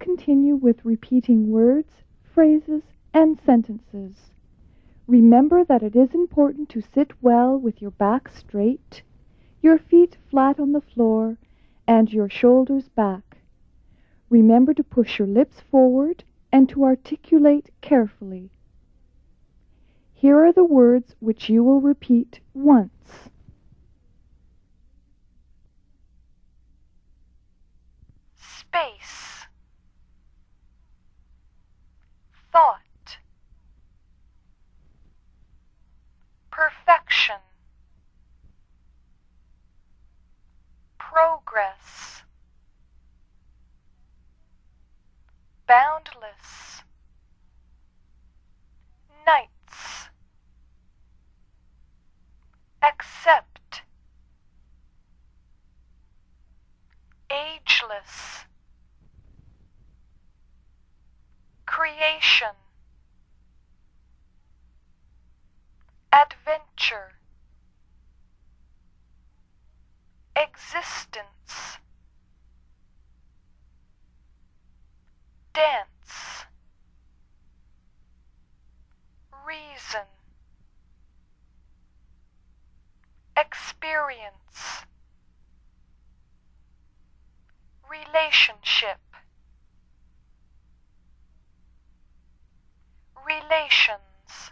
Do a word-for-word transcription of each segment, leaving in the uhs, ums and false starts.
continue with repeating words, phrases, and sentences. Remember that it is important to sit well with your back straight, your feet flat on the floor, and your shoulders back. Remember to push your lips forward and to articulate carefully. Here are the words which you will repeat once. Space. Thought. Perfection. Progress. Boundless. Nights. Accept. Ageless. Creation. Adventure. Existence. Dance. Reason. Experience. Relationship. Relations.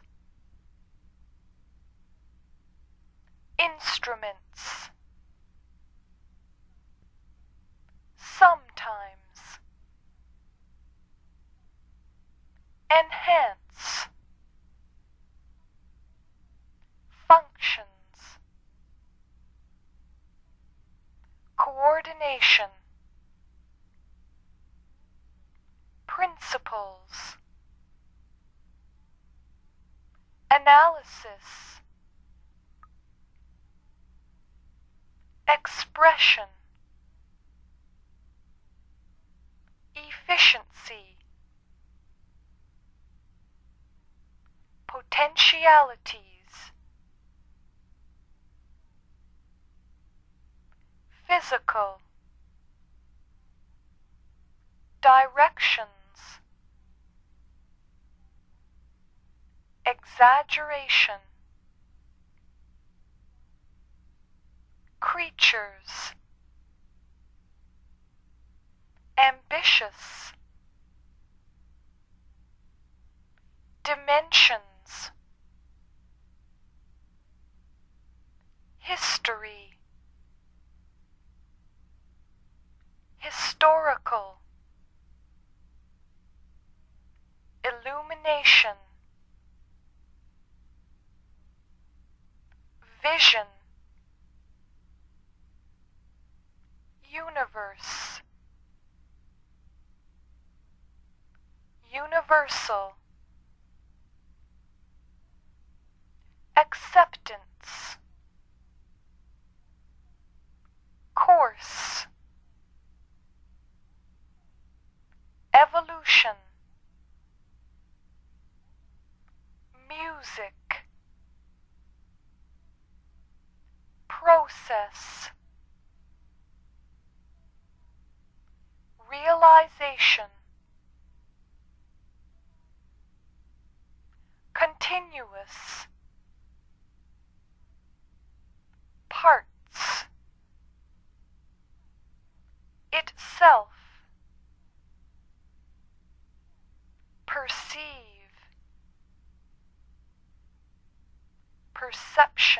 Instruments. Sometimes. Enhance. Functions. Coordination. Principles. Analysis. Expression. Efficiency. Potentialities. Physical. Directions. Exaggeration. Creatures. Ambitious. Dimensions. History. Historical. Illumination. Vision. Universe. Universal. Acceptance. Course. Evolution. Music. Process. Realization. Continuous. Parts. Itself. Perceive. Perception.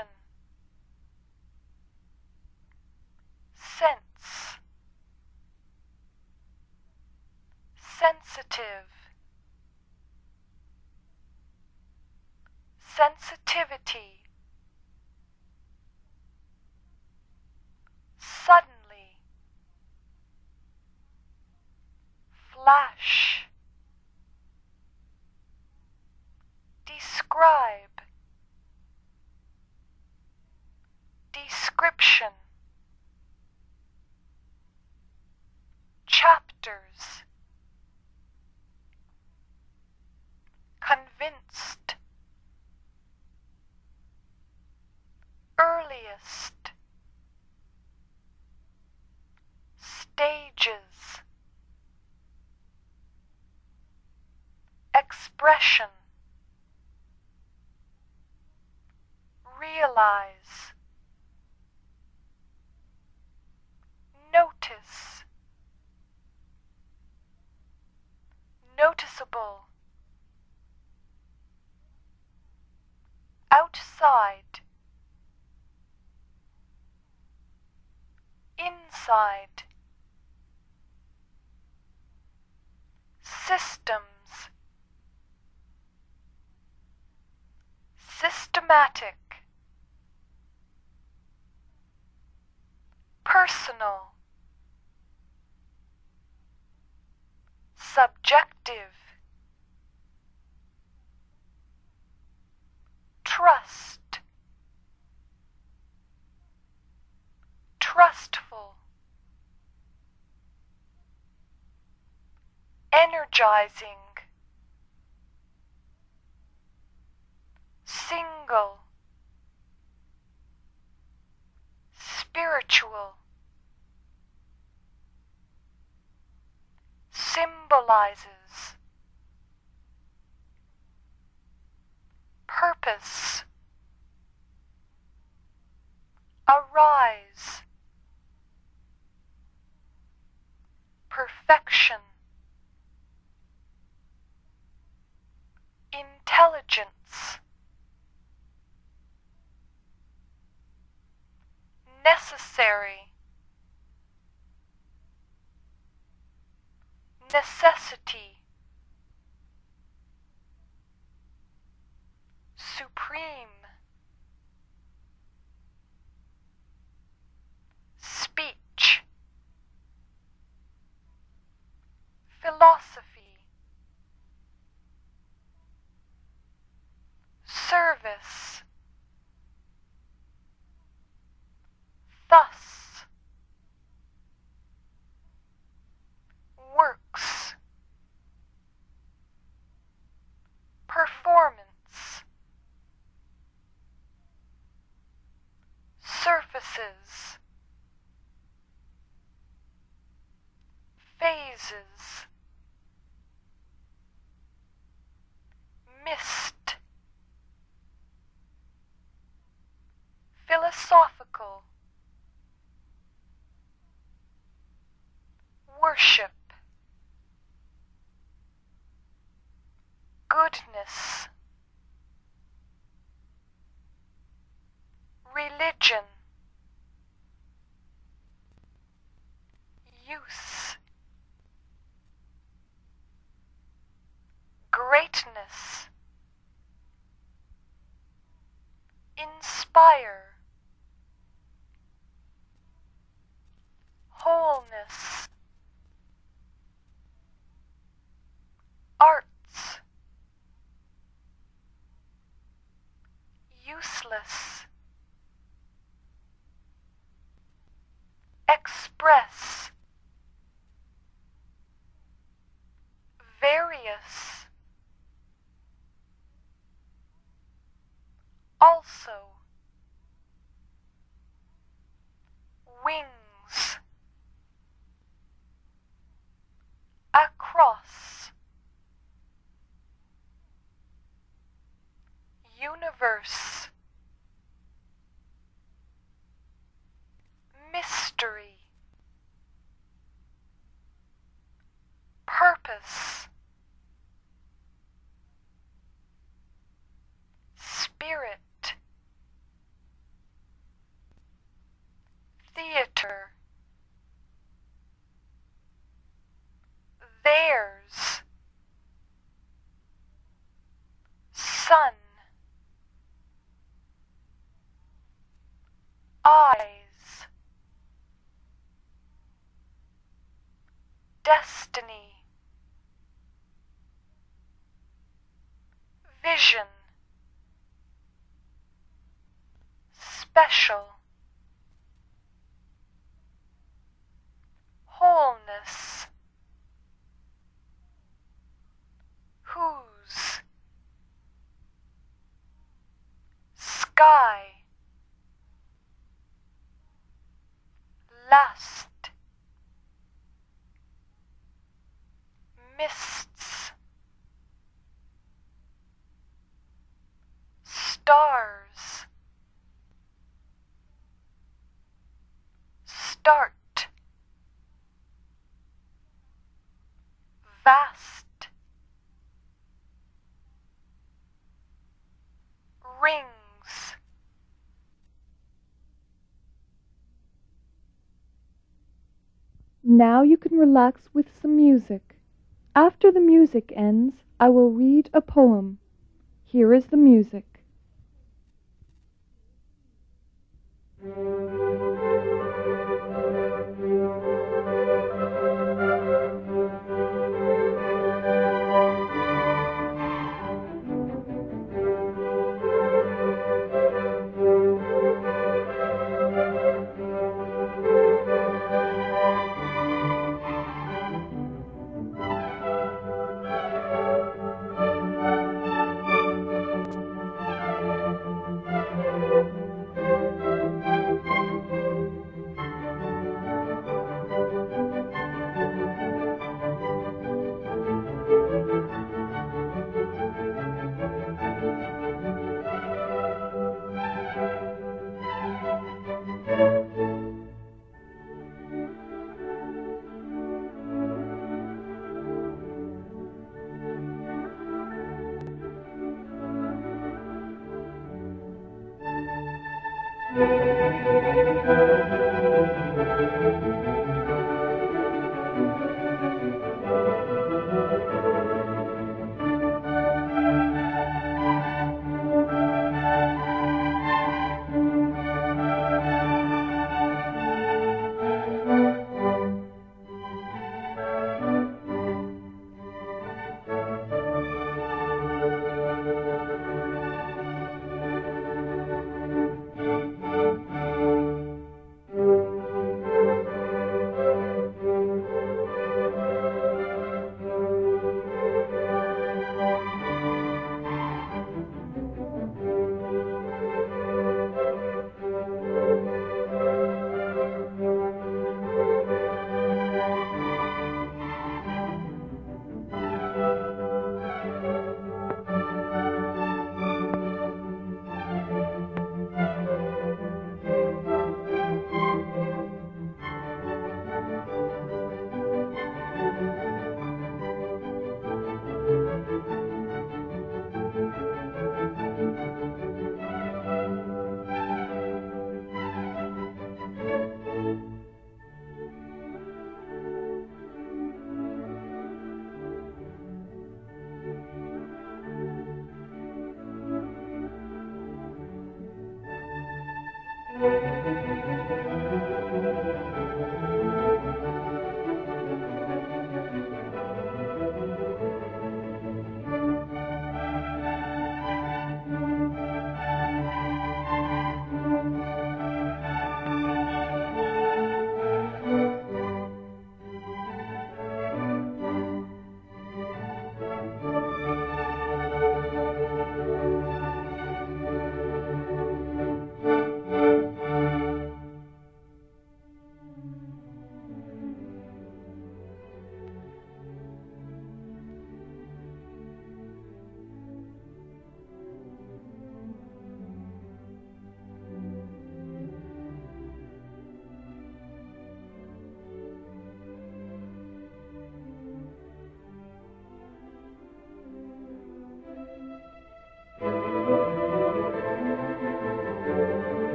Sense. Sensitive. Sensitivity. Suddenly. Flash. Describe. Description. Chapters. Convinced. Earliest. Stages. expression, realize, notice, noticeable, outside, inside, systems, systematic, personal, subjective, trust, trustful, energizing, single, spiritual, symbolizes, purpose, arise, perfection, intelligence, necessary, necessity, supreme, speech, philosophy, service, thus, works, performance, surfaces, phases, mist, philosophical, worship, goodness, religion, use, greatness, inspire, wholeness, arts, useless, express, various, also, wings, across, universe, mystery, purpose, spirit, theater, theirs, sun, eyes, destiny, vision, special, wholeness, whose, sky, lust, mists, Now you can relax with some music. After the music ends, I will read a poem. Here is the music.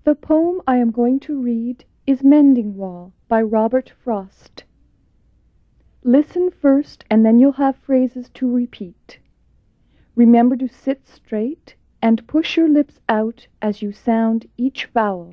The poem I am going to read is Mending Wall by Robert Frost. Listen first and then you'll have phrases to repeat. Remember to sit straight and push your lips out as you sound each vowel.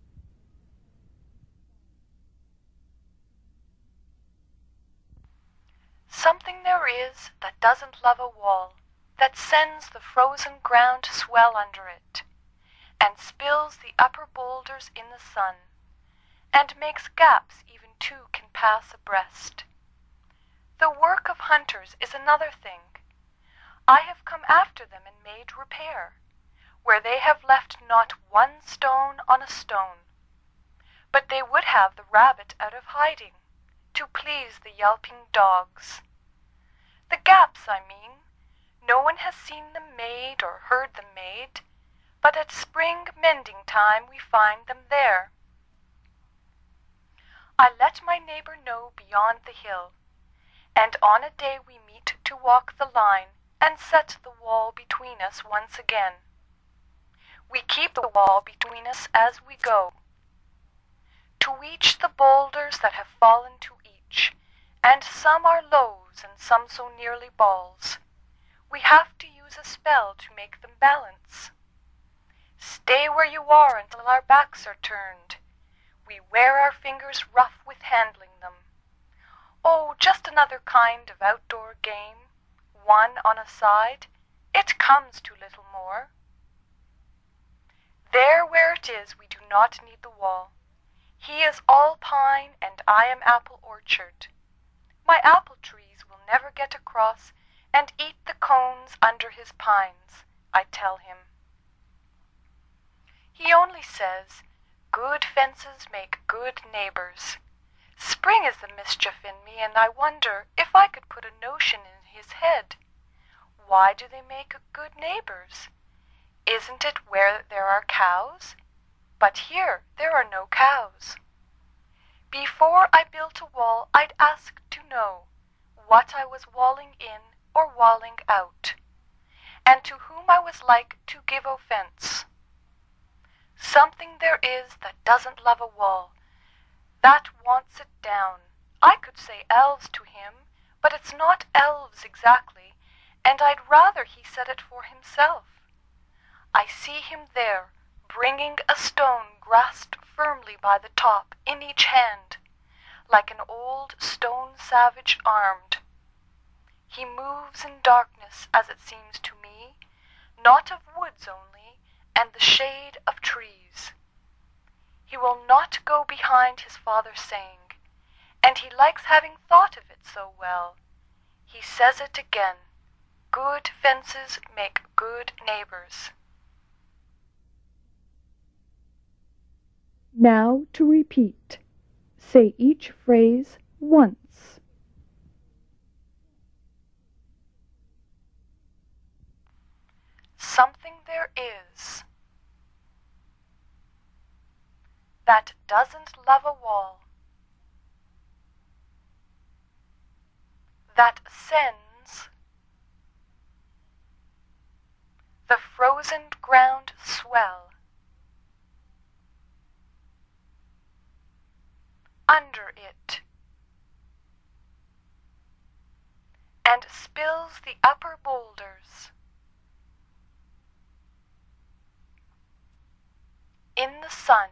Something there is that doesn't love a wall, that sends the frozen ground to swell under it, and spills the upper boulders in the sun, and makes gaps even two can pass abreast. The work of hunters is another thing. I have come after them and made repair, where they have left not one stone on a stone. But they would have the rabbit out of hiding, to please the yelping dogs. The gaps, I mean, no one has seen them made or heard them made, but at spring mending time we find them there. I let my neighbor know beyond the hill, and on a day we meet to walk the line and set the wall between us once again. We keep the wall between us as we go, to each the boulders that have fallen to each, and some are loaves and some so nearly balls. We have to use a spell to make them balance. Stay where you are until our backs are turned. We wear our fingers rough with handling them. Oh, just another kind of outdoor game, one on a side. It comes to little more. There where it is we do not need the wall. He is all pine and I am apple orchard. My apple trees will never get across and eat the cones under his pines, I tell him. He only says, good fences make good neighbors. Spring is the mischief in me, and I wonder if I could put a notion in his head. Why do they make good neighbors? Isn't it where there are cows? But here there are no cows. Before I built a wall, I'd ask to know what I was walling in or walling out, and to whom I was like to give offense. Something there is that doesn't love a wall, that wants it down. I could say elves to him, but it's not elves exactly, and I'd rather he said it for himself. I see him there, bringing a stone grasped firmly by the top in each hand, like an old stone savage armed. He moves in darkness, as it seems to me, not of woods only, and the shade of trees. He will not go behind his father's saying, and he likes having thought of it so well. He says it again, good fences make good neighbors. Now to repeat. Say each phrase once. Something there is that doesn't love a wall, that sends the frozen ground swell under it, and spills the upper boulders in the sun,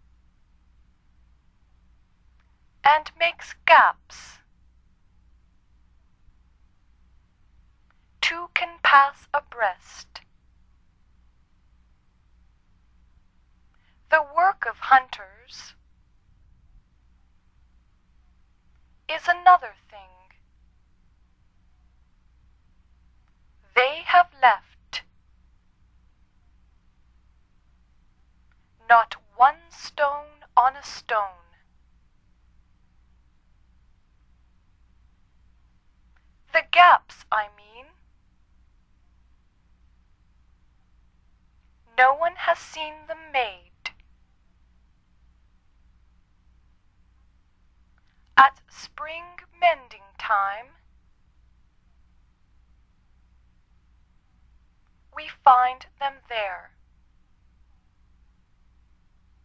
and makes gaps two can pass abreast. The work of hunters is another thing. They have left not one stone on a stone. The gaps, I mean. No one has seen them made. At spring mending time, we find them there.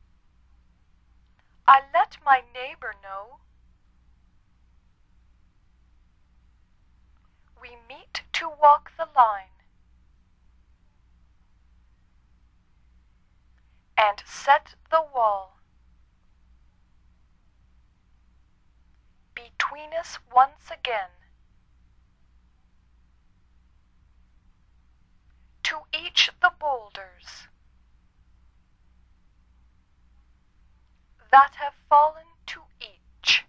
I let my neighbor know. We meet to walk the line and set the wall between us once again. To each the boulders that have fallen to each,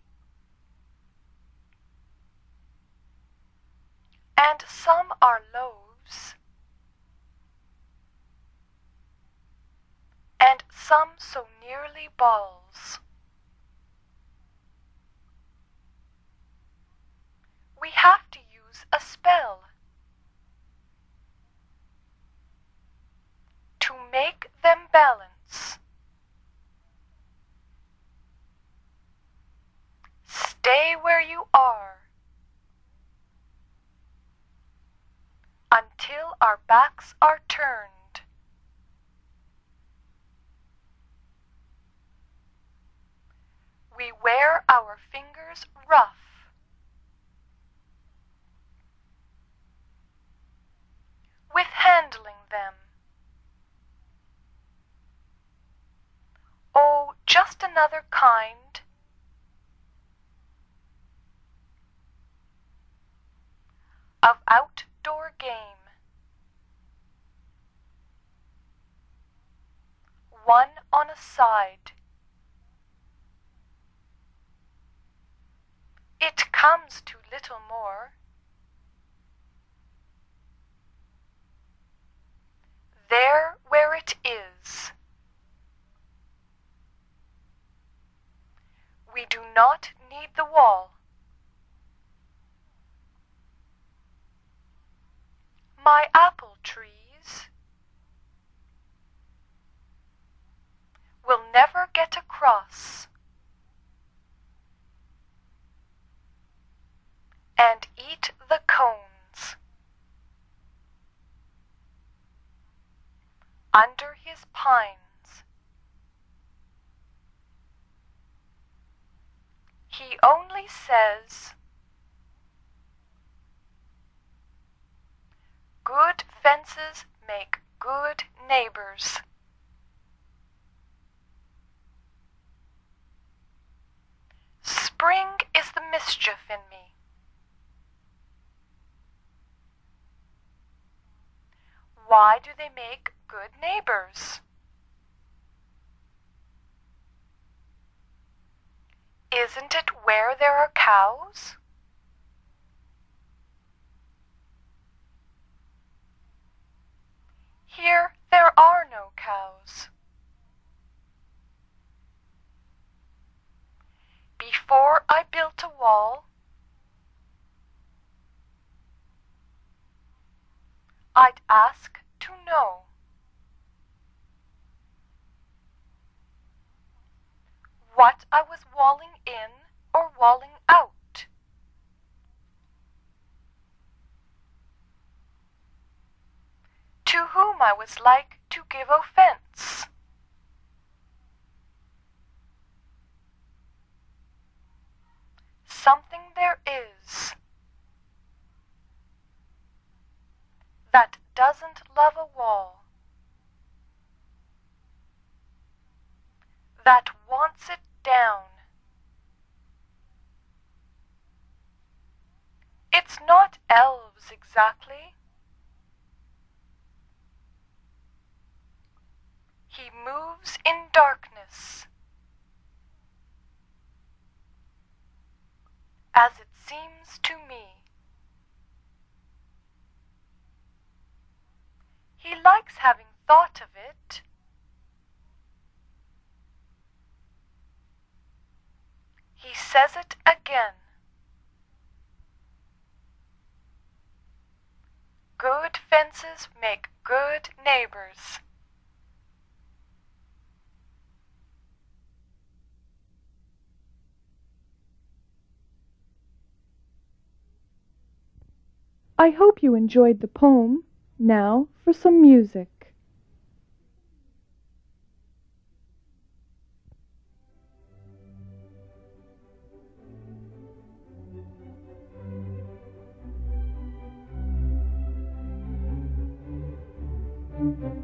and some are loaves, and some so nearly balls. We have to use a spell to make them balance. Stay where you are until our backs are turned. We wear our fingers rough. With handling them. Oh, just another kind of outdoor game. One on a side. It comes to little more. There where it is. We do not need the wall. My apple trees will never get across and eat the cones under his pines. He only says, good fences make good neighbors. Spring is the mischief in me. Why do they make good neighbors? Isn't it where there are cows? Here there are no cows. Before I built a wall, I'd ask to know what I was walling in or walling out. To whom I was like to give offense. Something there is that doesn't love a wall, that wants it down. It's not elves exactly. He moves in darkness, as it seems to me. He likes having thought of it. He says it again. Good fences make good neighbors. I hope you enjoyed the poem. Now for some music.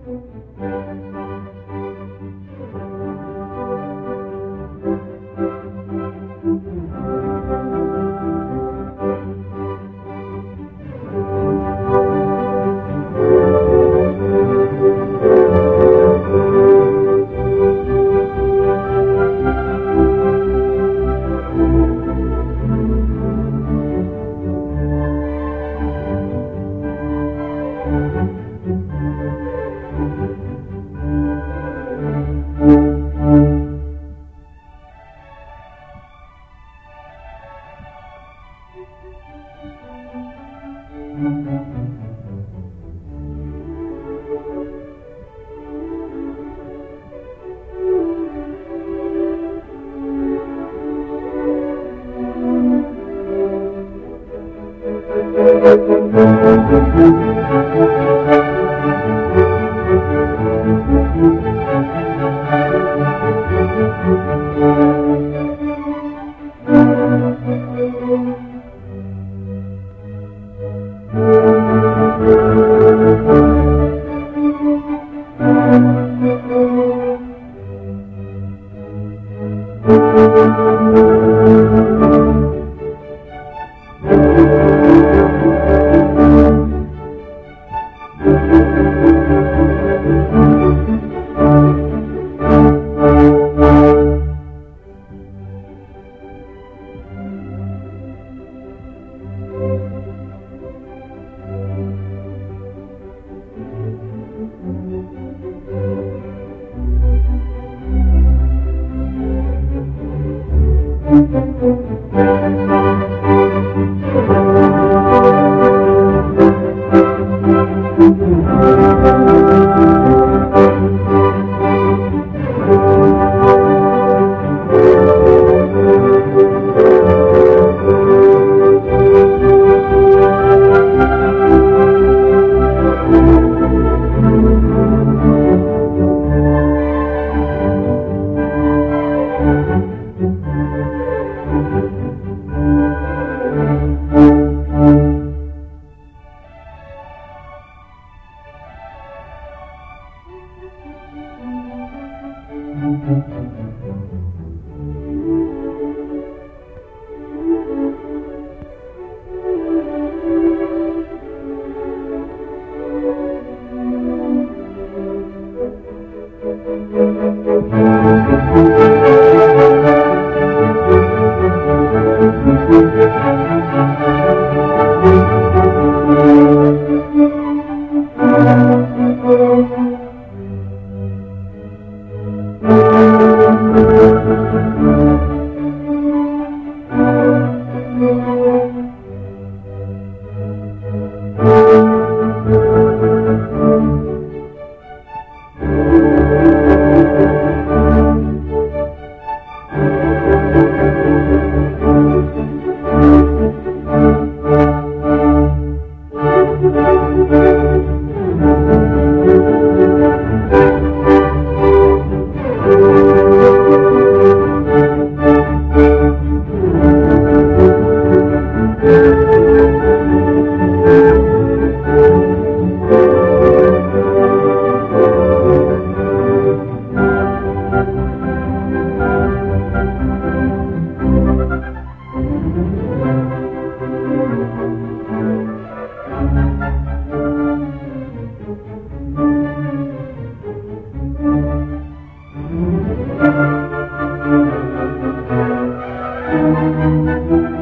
Thank you.